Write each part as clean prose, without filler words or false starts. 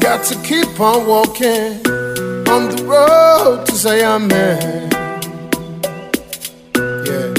Got to keep on walking on the road to Zion, man. Yeah.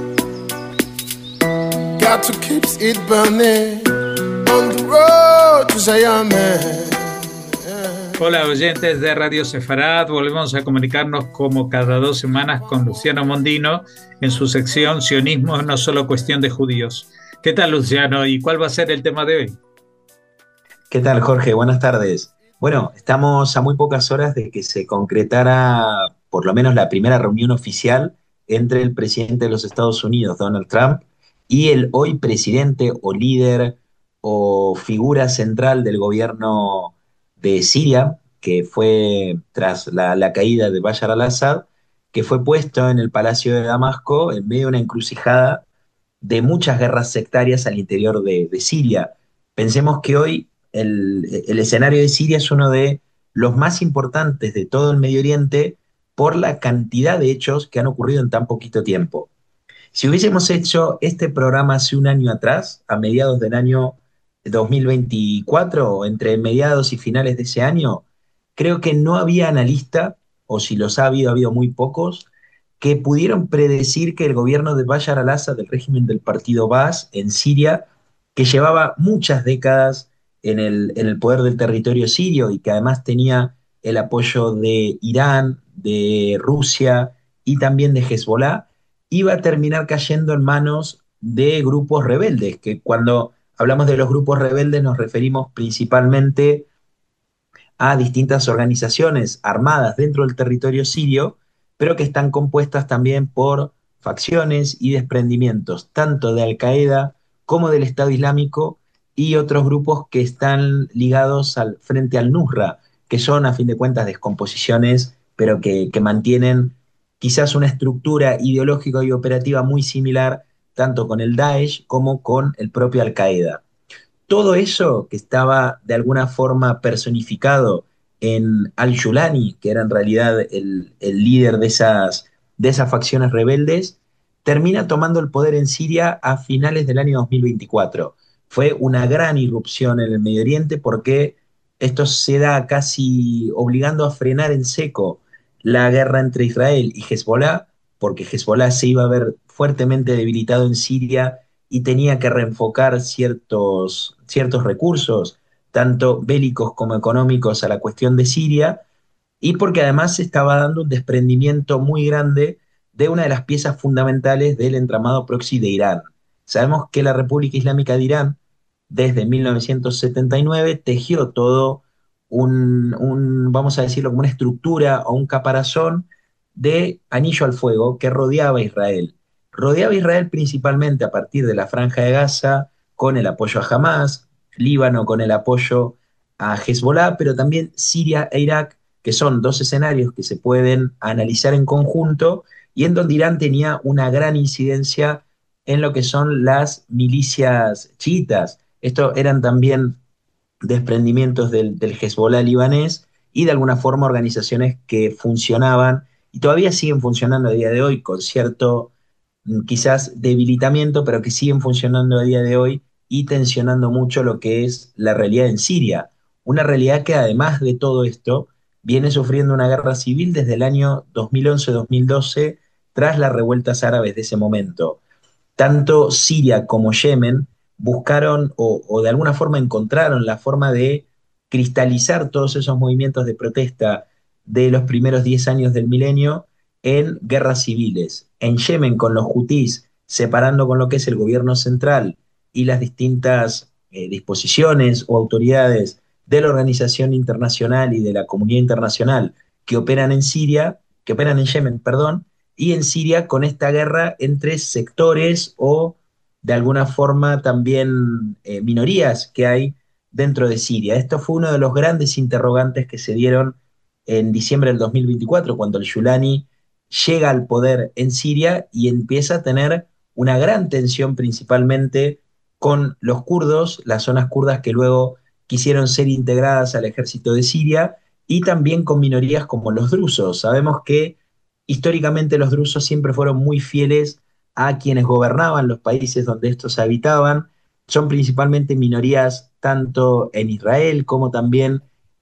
Got to keep it burning on the road to Zion, man. Hola oyentes de Radio Sefarad, volvemos a comunicarnos como cada 2 semanas con Luciano Mondino en su sección Sionismo no solo cuestión de judíos. ¿Qué tal, Luciano? ¿Y cuál va a ser el tema de hoy? ¿Qué tal, Jorge? Buenas tardes. Bueno, estamos a muy pocas horas de que se concretara por lo menos la primera reunión oficial entre el presidente de los Estados Unidos, Donald Trump, y el hoy presidente o líder o figura central del gobierno de Siria, que fue tras la caída de Bashar al-Assad, que fue puesto en el Palacio de Damasco en medio de una encrucijada de muchas guerras sectarias al interior de Siria. Pensemos que hoy el escenario de Siria es uno de los más importantes de todo el Medio Oriente por la cantidad de hechos que han ocurrido en tan poquito tiempo. Si hubiésemos hecho este programa hace un año atrás, a mediados del año 2024, o entre mediados y finales de ese año, creo que no había analista, o si los ha habido muy pocos, que pudieron predecir que el gobierno de Bashar al-Assad, del régimen del partido Baas en Siria, que llevaba muchas décadas en el poder del territorio sirio y que además tenía el apoyo de Irán, de Rusia y también de Hezbollah, iba a terminar cayendo en manos de grupos rebeldes, que cuando hablamos de los grupos rebeldes nos referimos principalmente a distintas organizaciones armadas dentro del territorio sirio, pero que están compuestas también por facciones y desprendimientos, tanto de Al-Qaeda como del Estado Islámico y otros grupos que están ligados frente al-Nusra, que son a fin de cuentas descomposiciones, pero que mantienen quizás una estructura ideológica y operativa muy similar tanto con el Daesh como con el propio Al-Qaeda. Todo eso que estaba de alguna forma personificado en Al-Julani, que era en realidad el líder de esas facciones rebeldes, termina tomando el poder en Siria a finales del año 2024. Fue una gran irrupción en el Medio Oriente porque esto se da casi obligando a frenar en seco la guerra entre Israel y Hezbollah, porque Hezbollah se iba a ver fuertemente debilitado en Siria y tenía que reenfocar ciertos recursos, tanto bélicos como económicos, a la cuestión de Siria, y porque además se estaba dando un desprendimiento muy grande de una de las piezas fundamentales del entramado proxy de Irán. Sabemos que la República Islámica de Irán, desde 1979, tejió todo vamos a decirlo, como una estructura o un caparazón de anillo al fuego que rodeaba a Israel principalmente a partir de la Franja de Gaza, con el apoyo a Hamas, Líbano con el apoyo a Hezbollah, pero también Siria e Irak, que son dos escenarios que se pueden analizar en conjunto y en donde Irán tenía una gran incidencia en lo que son las milicias chiitas. Estos eran también desprendimientos del Hezbollah libanés y de alguna forma organizaciones que funcionaban y todavía siguen funcionando a día de hoy con cierto quizás debilitamiento, pero que siguen funcionando a día de hoy y tensionando mucho lo que es la realidad en Siria. Una realidad que además de todo esto viene sufriendo una guerra civil desde el año 2011-2012 tras las revueltas árabes de ese momento. Tanto Siria como Yemen buscaron o de alguna forma encontraron la forma de cristalizar todos esos movimientos de protesta de los primeros 10 años del milenio en guerras civiles. En Yemen, con los hutís separando con lo que es el gobierno central y las distintas disposiciones o autoridades de la organización internacional y de la comunidad internacional que operan en Siria, que operan en Yemen, perdón, y en Siria con esta guerra entre sectores o de alguna forma también minorías que hay dentro de Siria. Esto fue uno de los grandes interrogantes que se dieron en diciembre del 2024, cuando el Yulani llega al poder en Siria y empieza a tener una gran tensión principalmente con los kurdos, las zonas kurdas que luego quisieron ser integradas al ejército de Siria, y también con minorías como los drusos. Sabemos que históricamente los drusos siempre fueron muy fieles a quienes gobernaban los países donde estos habitaban. Son principalmente minorías tanto en Israel como también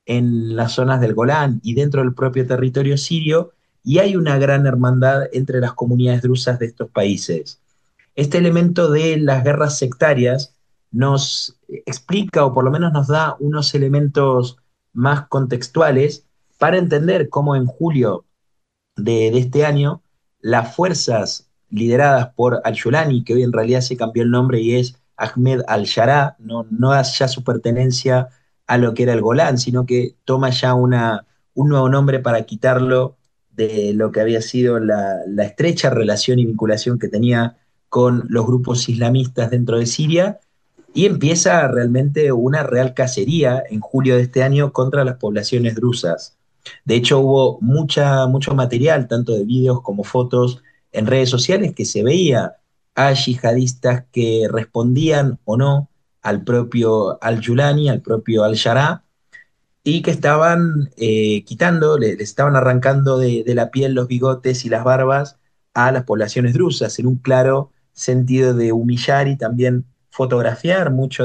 en las zonas del Golán y dentro del propio territorio sirio, y hay una gran hermandad entre las comunidades drusas de estos países. Este elemento de las guerras sectarias nos explica o por lo menos nos da unos elementos más contextuales para entender cómo en julio de este año las fuerzas lideradas por al-Yulani, que hoy en realidad se cambió el nombre y es Ahmed al-Sharaa, no da ya su pertenencia a lo que era el Golán, sino que toma ya un nuevo nombre para quitarlo de lo que había sido la estrecha relación y vinculación que tenía con los grupos islamistas dentro de Siria, y empieza realmente una real cacería en julio de este año contra las poblaciones drusas. De hecho, hubo mucho material, tanto de videos como fotos en redes sociales, que se veía a yihadistas que respondían o no al propio al-Yulani, al propio al-Sharaa, y que estaban quitando, le estaban arrancando de la piel los bigotes y las barbas a las poblaciones drusas, en un claro sentido de humillar y también fotografiar muchos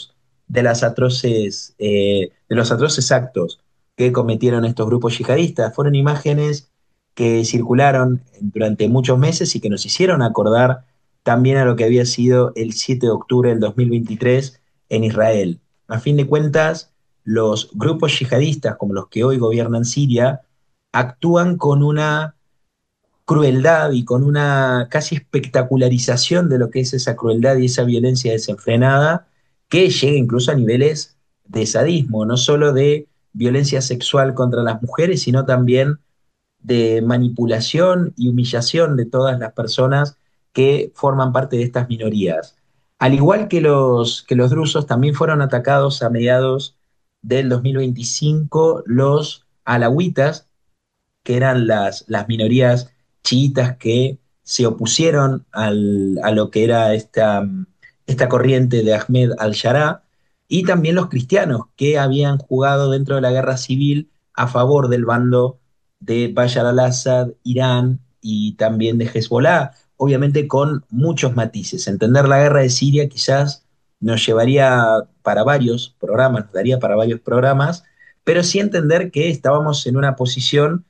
de los atroces actos que cometieron estos grupos yihadistas. Fueron imágenes que circularon durante muchos meses y que nos hicieron acordar también a lo que había sido el 7 de octubre del 2023 en Israel. A fin de cuentas, los grupos yihadistas, como los que hoy gobiernan Siria, actúan con una crueldad y con una casi espectacularización de lo que es esa crueldad y esa violencia desenfrenada, que llega incluso a niveles de sadismo, no solo de violencia sexual contra las mujeres, sino también de manipulación y humillación de todas las personas que forman parte de estas minorías. Al igual que los drusos, también fueron atacados a mediados del 2025 los alawitas, que eran las minorías chiitas que se opusieron a lo que era esta corriente de Ahmed al-Sharaa, y también los cristianos que habían jugado dentro de la guerra civil a favor del bando de Bashar al-Assad, Irán y también de Hezbollah, obviamente con muchos matices. Entender la guerra de Siria quizás nos llevaría para varios programas, nos daría para varios programas, pero sí entender que estábamos en una posición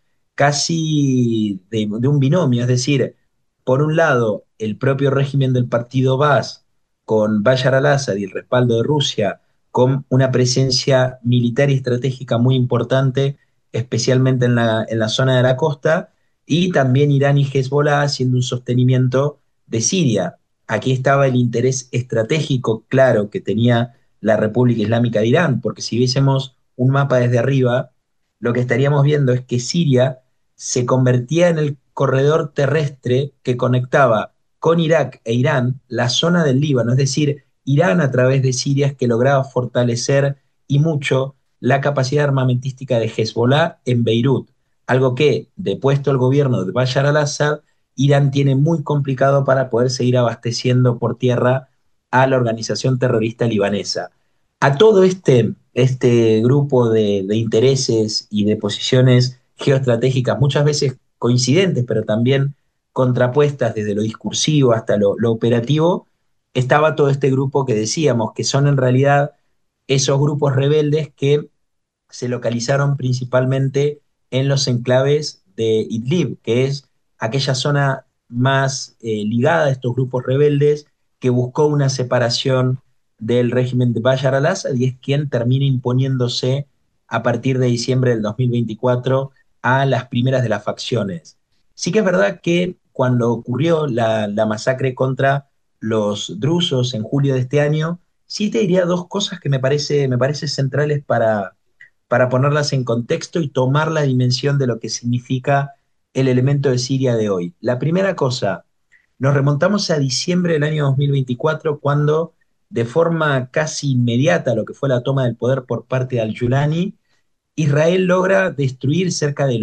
casi de un binomio, es decir, por un lado, el propio régimen del partido Baas, con Bashar al-Assad y el respaldo de Rusia, con una presencia militar y estratégica muy importante, especialmente en la zona de la costa, y también Irán y Hezbollah haciendo un sostenimiento de Siria. Aquí estaba el interés estratégico claro que tenía la República Islámica de Irán, porque si viésemos un mapa desde arriba, lo que estaríamos viendo es que Siria se convertía en el corredor terrestre que conectaba con Irak e Irán la zona del Líbano, es decir, Irán a través de Siria es que lograba fortalecer y mucho la capacidad armamentística de Hezbollah en Beirut, algo que, depuesto el gobierno de Bashar al-Assad, Irán tiene muy complicado para poder seguir abasteciendo por tierra a la organización terrorista libanesa. A todo este grupo de intereses y de posiciones geoestratégicas, muchas veces coincidentes, pero también contrapuestas desde lo discursivo hasta lo operativo, estaba todo este grupo que decíamos, que son en realidad esos grupos rebeldes que se localizaron principalmente en los enclaves de Idlib, que es aquella zona más ligada a estos grupos rebeldes que buscó una separación del régimen de Bashar al-Assad y es quien termina imponiéndose a partir de diciembre del 2024 a las primeras de las facciones. Sí que es verdad que cuando ocurrió la masacre contra los drusos en julio de este año, sí te diría dos cosas que me parece centrales para ponerlas en contexto y tomar la dimensión de lo que significa el elemento de Siria de hoy. La primera cosa, nos remontamos a diciembre del año 2024, cuando de forma casi inmediata, lo que fue la toma del poder por parte de al-Yulani, Israel logra destruir cerca del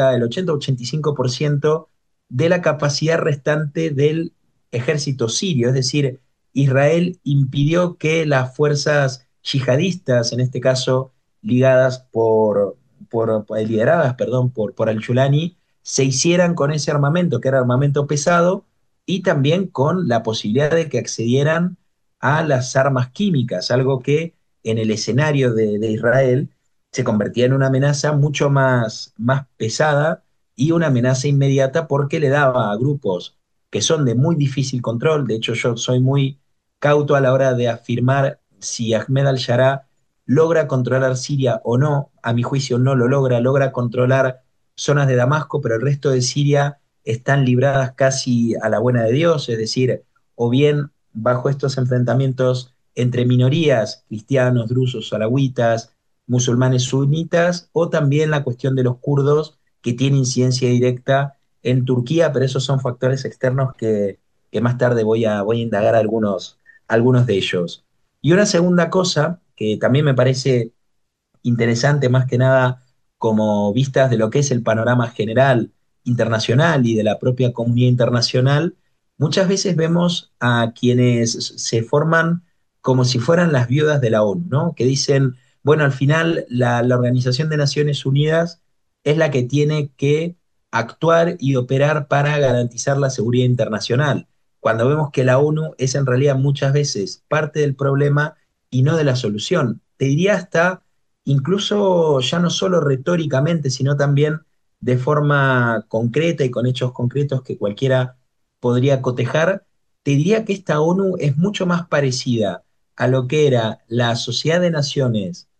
80-85% de la capacidad restante del ejército sirio. Es decir, Israel impidió que las fuerzas yihadistas, en este caso ligadas lideradas, perdón, por al-Yulani, se hicieran con ese armamento, que era armamento pesado, y también con la posibilidad de que accedieran a las armas químicas, algo que en el escenario de Israel se convertía en una amenaza mucho más pesada y una amenaza inmediata porque le daba a grupos que son de muy difícil control. De hecho, yo soy muy cauto a la hora de afirmar si Ahmed al-Sharaa logra controlar Siria o no. A mi juicio no lo logra, logra controlar zonas de Damasco, pero el resto de Siria están libradas casi a la buena de Dios, es decir, o bien bajo estos enfrentamientos entre minorías, cristianos, drusos, alawitas, musulmanes sunitas, o también la cuestión de los kurdos, que tiene incidencia directa en Turquía, pero esos son factores externos que más tarde voy a indagar algunos de ellos. Y una segunda cosa que también me parece interesante, más que nada como vistas de lo que es el panorama general internacional y de la propia comunidad internacional, muchas veces vemos a quienes se forman como si fueran las viudas de la ONU, ¿no? Que dicen, bueno, al final la Organización de Naciones Unidas es la que tiene que actuar y operar para garantizar la seguridad internacional, cuando vemos que la ONU es en realidad muchas veces parte del problema y no de la solución. Te diría hasta incluso ya no solo retóricamente, sino también de forma concreta y con hechos concretos que cualquiera podría cotejar, te diría que esta ONU es mucho más parecida a lo que era la Sociedad de Naciones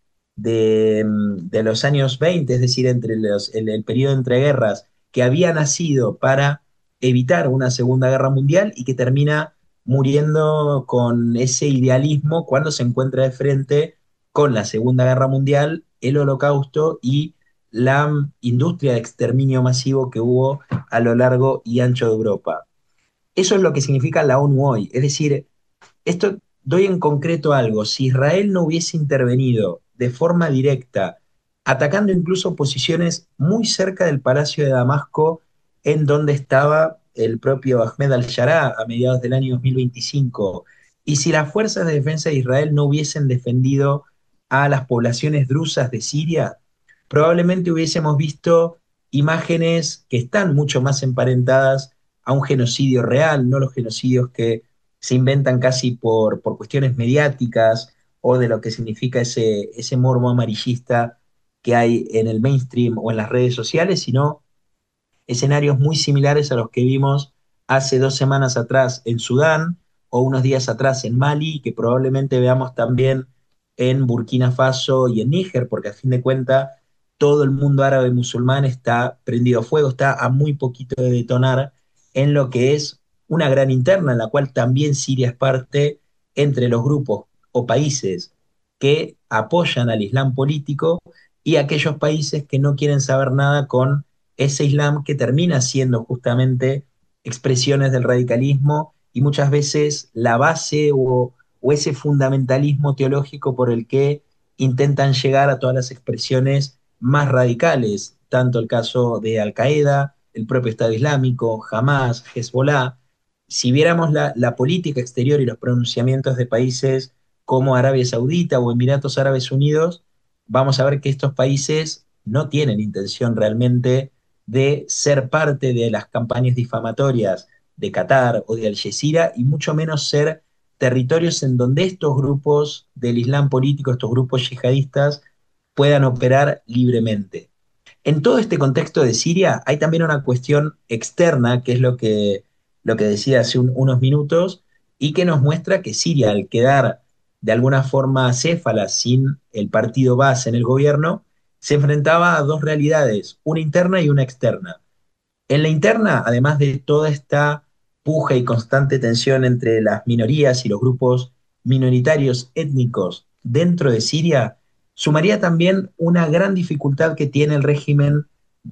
de los años 20, es decir, el periodo entre guerras, que había nacido para evitar una Segunda Guerra Mundial y que termina muriendo con ese idealismo cuando se encuentra de frente con la Segunda Guerra Mundial, el Holocausto y la industria de exterminio masivo que hubo a lo largo y ancho de Europa. Eso es lo que significa la ONU hoy. Es decir, esto doy en concreto algo. Si Israel no hubiese intervenido de forma directa, atacando incluso posiciones muy cerca del Palacio de Damasco, en donde estaba el propio Ahmed al-Sharaa a mediados del año 2025, y si las fuerzas de defensa de Israel no hubiesen defendido a las poblaciones drusas de Siria, probablemente hubiésemos visto imágenes que están mucho más emparentadas a un genocidio real, no los genocidios que se inventan casi por cuestiones mediáticas o de lo que significa ese morbo amarillista que hay en el mainstream o en las redes sociales, sino escenarios muy similares a los que vimos hace 2 semanas atrás en Sudán o unos días atrás en Mali, y que probablemente veamos también en Burkina Faso y en Níger, porque a fin de cuentas todo el mundo árabe musulmán está prendido a fuego, está a muy poquito de detonar en lo que es una gran interna, en la cual también Siria es parte entre los grupos o países que apoyan al Islam político y aquellos países que no quieren saber nada con ese Islam que termina siendo justamente expresiones del radicalismo y muchas veces la base o ese fundamentalismo teológico por el que intentan llegar a todas las expresiones más radicales, tanto el caso de Al-Qaeda, el propio Estado Islámico, Hamas, Hezbollah. Si viéramos la política exterior y los pronunciamientos de países como Arabia Saudita o Emiratos Árabes Unidos, vamos a ver que estos países no tienen intención realmente de ser parte de las campañas difamatorias de Qatar o de Al Jazeera y mucho menos ser territorios en donde estos grupos del Islam político, estos grupos yihadistas, puedan operar libremente. En todo este contexto de Siria hay también una cuestión externa, que es lo que decía hace unos minutos, y que nos muestra que Siria, al quedar de alguna forma céfala sin el partido base en el gobierno, se enfrentaba a dos realidades, una interna y una externa. En la interna, además de toda esta puja y constante tensión entre las minorías y los grupos minoritarios étnicos dentro de Siria, sumaría también una gran dificultad que tiene el régimen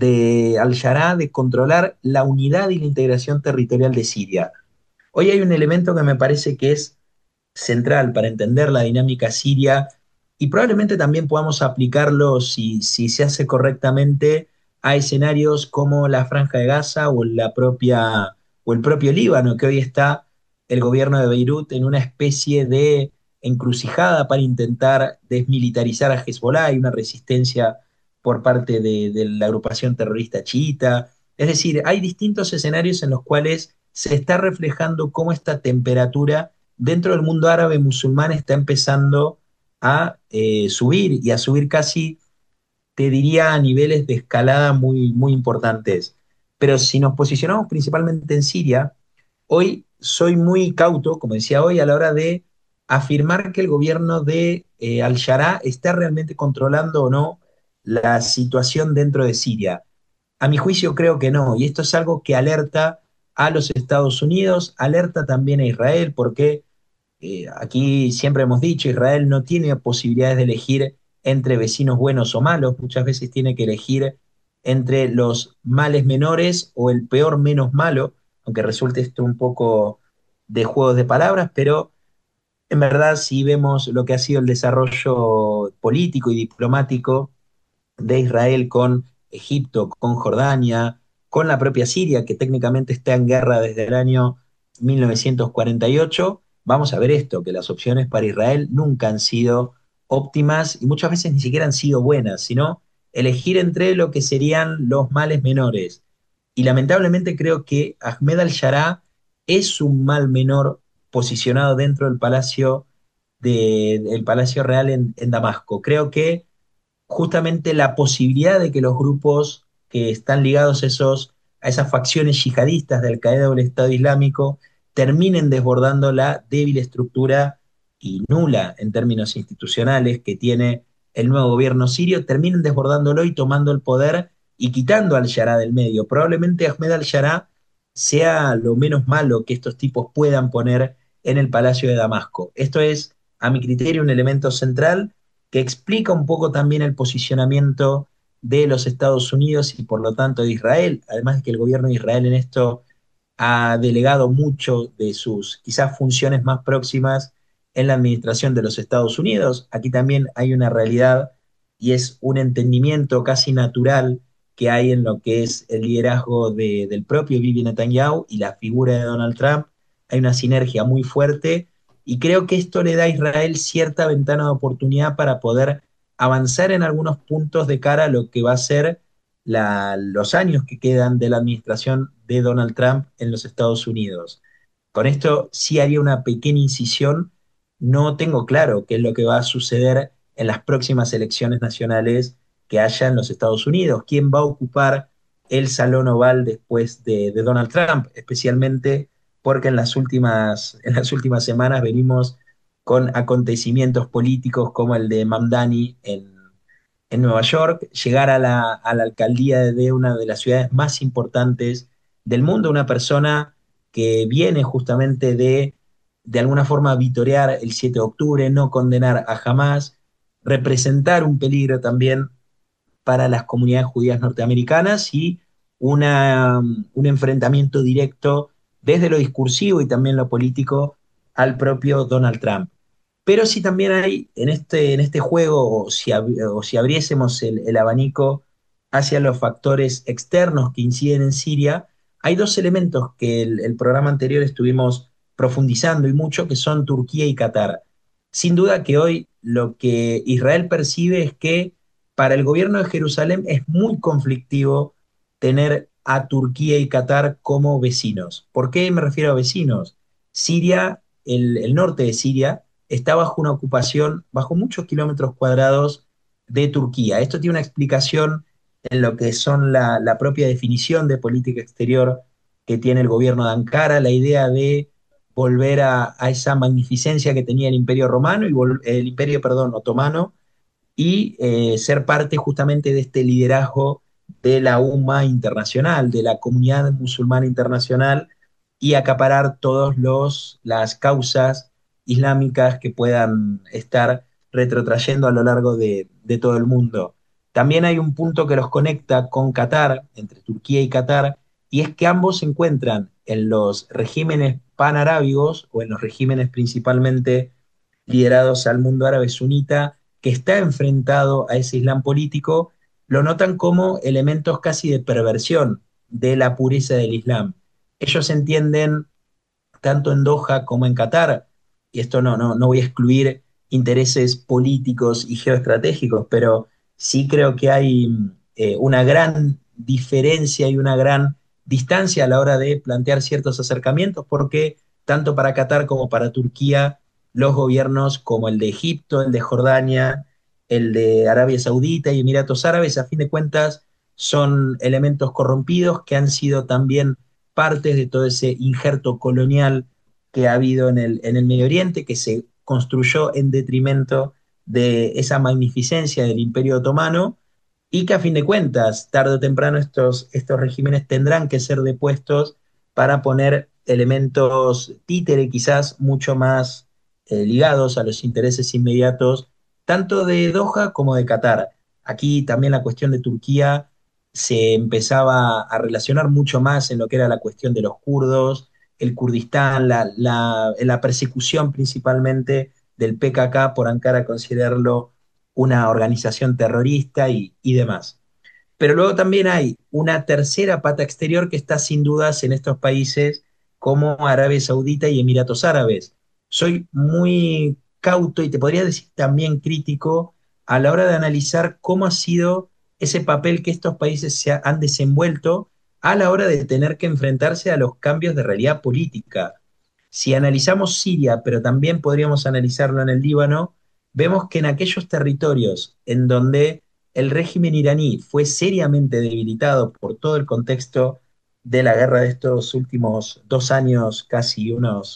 de al-Sharaa de controlar la unidad y la integración territorial de Siria. Hoy hay un elemento que me parece que es central para entender la dinámica siria y probablemente también podamos aplicarlo si se hace correctamente a escenarios como la Franja de Gaza o el propio Líbano, que hoy está el gobierno de Beirut en una especie de encrucijada para intentar desmilitarizar a Hezbollah. Hay una resistencia por parte de la agrupación terrorista chiita. Es decir, hay distintos escenarios en los cuales se está reflejando cómo esta temperatura dentro del mundo árabe musulmán está empezando a subir y a subir casi te diría a niveles de escalada muy, muy importantes. Pero si nos posicionamos principalmente en Siria, hoy soy muy cauto, como decía hoy, a la hora de afirmar que el gobierno de al-Sharaa está realmente controlando o no la situación dentro de Siria. A mi juicio creo que no, y esto es algo que alerta a los Estados Unidos, alerta también a Israel, porque aquí siempre hemos dicho, Israel no tiene posibilidades de elegir entre vecinos buenos o malos, muchas veces tiene que elegir entre los males menores o el peor menos malo, aunque resulte esto un poco de juegos de palabras, pero en verdad si vemos lo que ha sido el desarrollo político y diplomático de Israel con Egipto, con Jordania, con la propia Siria, que técnicamente está en guerra desde el año 1948, vamos a ver esto, que las opciones para Israel nunca han sido óptimas y muchas veces ni siquiera han sido buenas, sino elegir entre lo que serían los males menores. Y lamentablemente creo que Ahmed al-Sharaa es un mal menor posicionado dentro del palacio, del Palacio Real en Damasco. Creo que justamente la posibilidad de que los grupos que están ligados a esas facciones yihadistas de Al-Qaeda o el Estado Islámico terminen desbordando la débil estructura y nula en términos institucionales que tiene el nuevo gobierno sirio, terminen desbordándolo y tomando el poder y quitando al-Sharaa del medio. Probablemente Ahmed al-Sharaa sea lo menos malo que estos tipos puedan poner en el Palacio de Damasco. Esto es, a mi criterio, un elemento central que explica un poco también el posicionamiento de los Estados Unidos y por lo tanto de Israel, además de que el gobierno de Israel en esto ha delegado mucho de sus quizás funciones más próximas en la administración de los Estados Unidos. Aquí también hay una realidad y es un entendimiento casi natural que hay en lo que es el liderazgo del propio Bibi Netanyahu y la figura de Donald Trump. Hay una sinergia muy fuerte y creo que esto le da a Israel cierta ventana de oportunidad para poder avanzar en algunos puntos de cara a lo que va a ser los años que quedan de la administración de Donald Trump en los Estados Unidos. Con esto sí haría una pequeña incisión. No tengo claro qué es lo que va a suceder en las próximas elecciones nacionales que haya en los Estados Unidos. ¿Quién va a ocupar el Salón Oval después de Donald Trump? Especialmente porque en las últimas semanas venimos con acontecimientos políticos como el de Mamdani en Nueva York, llegar a a la alcaldía de una de las ciudades más importantes del mundo, una persona que viene justamente de alguna forma, vitorear el 7 de octubre, no condenar a Hamas, representar un peligro también para las comunidades judías norteamericanas y un enfrentamiento directo desde lo discursivo y también lo político al propio Donald Trump. Pero sí también hay en este juego, o si abriésemos el abanico hacia los factores externos que inciden en Siria, hay dos elementos que el programa anterior estuvimos profundizando y mucho, que son Turquía y Qatar. Sin duda que hoy lo que Israel percibe es que para el gobierno de Jerusalén es muy conflictivo tener a Turquía y Qatar como vecinos. ¿Por qué me refiero a vecinos? Siria, el norte de Siria, está bajo una ocupación, bajo muchos kilómetros cuadrados de Turquía. Esto tiene una explicación en lo que son la propia definición de política exterior que tiene el gobierno de Ankara, la idea de volver a esa magnificencia que tenía el Imperio Romano y el Imperio, perdón, otomano y ser parte justamente de este liderazgo de la UMA internacional, de la comunidad musulmana internacional y acaparar todas las causas islámicas que puedan estar retrotrayendo a lo largo de todo el mundo. También hay un punto que los conecta con Qatar, entre Turquía y Qatar, y es que ambos se encuentran en los regímenes panarábigos o en los regímenes principalmente liderados al mundo árabe sunita que está enfrentado a ese Islam político, lo notan como elementos casi de perversión de la pureza del Islam. Ellos entienden, tanto en Doha como en Qatar, y esto no voy a excluir intereses políticos y geoestratégicos, pero sí creo que hay una gran diferencia y una gran distancia a la hora de plantear ciertos acercamientos, porque tanto para Qatar como para Turquía, los gobiernos como el de Egipto, el de Jordania el de Arabia Saudita y Emiratos Árabes, a fin de cuentas, son elementos corrompidos que han sido también partes de todo ese injerto colonial que ha habido en el Medio Oriente, que se construyó en detrimento de esa magnificencia del Imperio Otomano y que a fin de cuentas, tarde o temprano, estos regímenes tendrán que ser depuestos para poner elementos títere quizás mucho más ligados a los intereses inmediatos, tanto de Doha como de Qatar. Aquí también la cuestión de Turquía se empezaba a relacionar mucho más en lo que era la cuestión de los kurdos, el Kurdistán, la persecución principalmente del PKK por Ankara considerarlo una organización terrorista y demás. Pero luego también hay una tercera pata exterior que está sin dudas en estos países como Arabia Saudita y Emiratos Árabes. Soy muy cauto y te podría decir también crítico a la hora de analizar cómo ha sido ese papel que estos países han desenvuelto a la hora de tener que enfrentarse a los cambios de realidad política. Si analizamos Siria, pero también podríamos analizarlo en el Líbano, vemos que en aquellos territorios en donde el régimen iraní fue seriamente debilitado por todo el contexto de la guerra de estos últimos 2 años, casi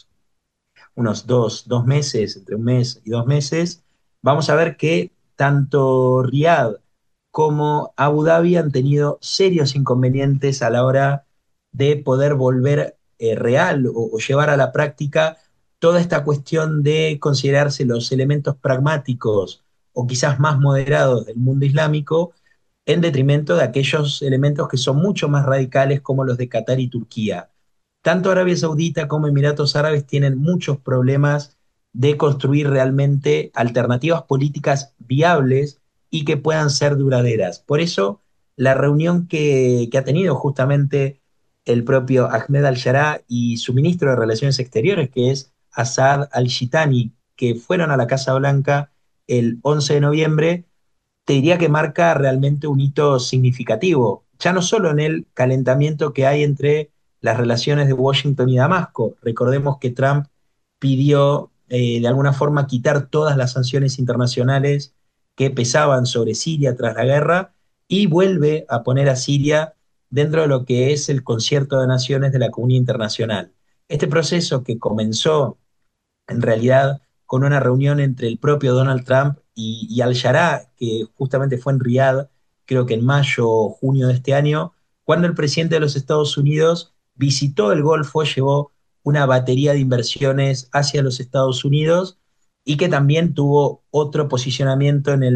unos dos meses, entre un mes y 2 meses, vamos a ver que tanto Riad como Abu Dhabi han tenido serios inconvenientes a la hora de poder volver real o llevar a la práctica toda esta cuestión de considerarse los elementos pragmáticos o quizás más moderados del mundo islámico en detrimento de aquellos elementos que son mucho más radicales como los de Qatar y Turquía. Tanto Arabia Saudita como Emiratos Árabes tienen muchos problemas de construir realmente alternativas políticas viables y que puedan ser duraderas. Por eso, la reunión que ha tenido justamente el propio Ahmed al-Sharaa y su ministro de Relaciones Exteriores, que es Assad al-Shitani, que fueron a la Casa Blanca el 11 de noviembre, te diría que marca realmente un hito significativo, ya no solo en el calentamiento que hay entre las relaciones de Washington y Damasco. Recordemos que Trump pidió de alguna forma quitar todas las sanciones internacionales que pesaban sobre Siria tras la guerra y vuelve a poner a Siria dentro de lo que es el concierto de naciones de la comunidad internacional. Este proceso que comenzó en realidad con una reunión entre el propio Donald Trump y al-Sharaa, que justamente fue en Riyadh, creo que en mayo o junio de este año, cuando el presidente de los Estados Unidos visitó el Golfo, llevó una batería de inversiones hacia los Estados Unidos y que también tuvo otro posicionamiento en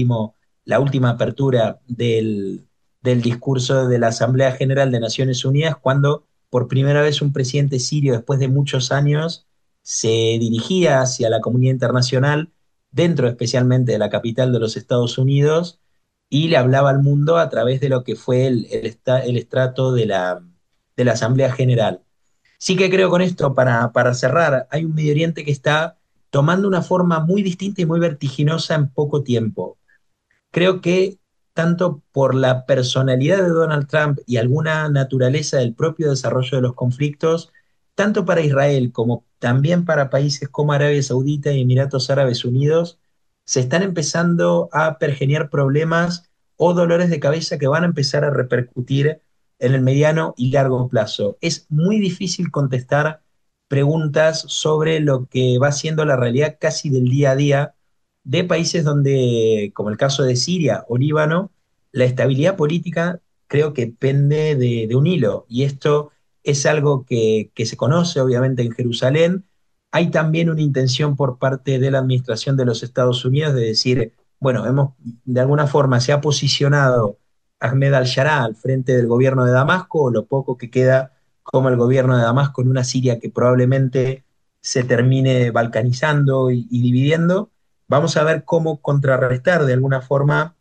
la última apertura del discurso de la Asamblea General de Naciones Unidas, cuando por primera vez un presidente sirio, después de muchos años, se dirigía hacia la comunidad internacional, dentro especialmente de la capital de los Estados Unidos, y le hablaba al mundo a través de lo que fue el estrato de la Asamblea General. Sí que creo con esto, para cerrar, hay un Medio Oriente que está tomando una forma muy distinta y muy vertiginosa en poco tiempo. Creo que tanto por la personalidad de Donald Trump y alguna naturaleza del propio desarrollo de los conflictos, tanto para Israel como también para países como Arabia Saudita y Emiratos Árabes Unidos, se están empezando a pergeñar problemas o dolores de cabeza que van a empezar a repercutir en el mediano y largo plazo. Es muy difícil contestar preguntas sobre lo que va siendo la realidad casi del día a día de países donde, como el caso de Siria o Líbano, la estabilidad política creo que pende de un hilo. Y esto es algo que se conoce obviamente en Jerusalén. Hay también una intención por parte de la administración de los Estados Unidos de decir, bueno, de alguna forma se ha posicionado Ahmed al-Sharaa al frente del gobierno de Damasco, o lo poco que queda como el gobierno de Damasco en una Siria que probablemente se termine balcanizando y dividiendo. Vamos a ver cómo contrarrestar de alguna forma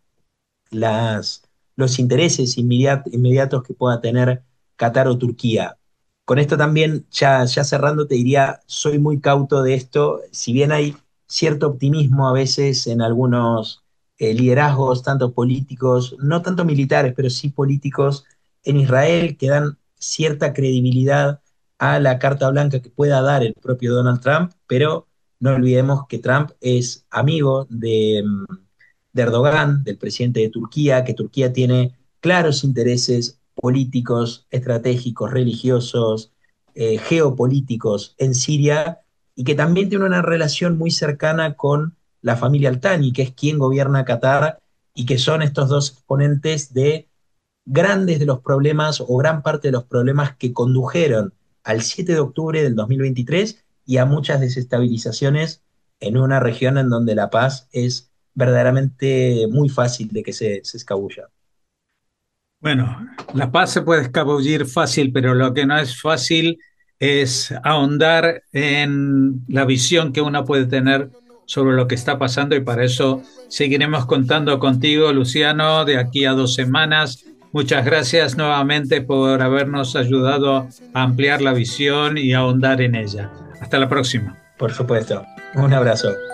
los intereses inmediatos que pueda tener Qatar o Turquía. Con esto también, ya cerrando, te diría, soy muy cauto de esto, si bien hay cierto optimismo a veces en algunos liderazgos, tanto políticos, no tanto militares, pero sí políticos en Israel, que dan cierta credibilidad a la carta blanca que pueda dar el propio Donald Trump, pero no olvidemos que Trump es amigo de Erdogan, del presidente de Turquía, que Turquía tiene claros intereses políticos, estratégicos, religiosos, geopolíticos en Siria y que también tiene una relación muy cercana con la familia Al-Thani, que es quien gobierna Qatar y que son estos dos exponentes de grandes de los problemas o gran parte de los problemas que condujeron al 7 de octubre del 2023 y a muchas desestabilizaciones en una región en donde la paz es verdaderamente muy fácil de que se escabulla. Bueno, la paz se puede escabullir fácil, pero lo que no es fácil es ahondar en la visión que uno puede tener sobre lo que está pasando y para eso seguiremos contando contigo, Luciano, de aquí a 2 semanas. Muchas gracias nuevamente por habernos ayudado a ampliar la visión y ahondar en ella. Hasta la próxima. Por supuesto. Un abrazo.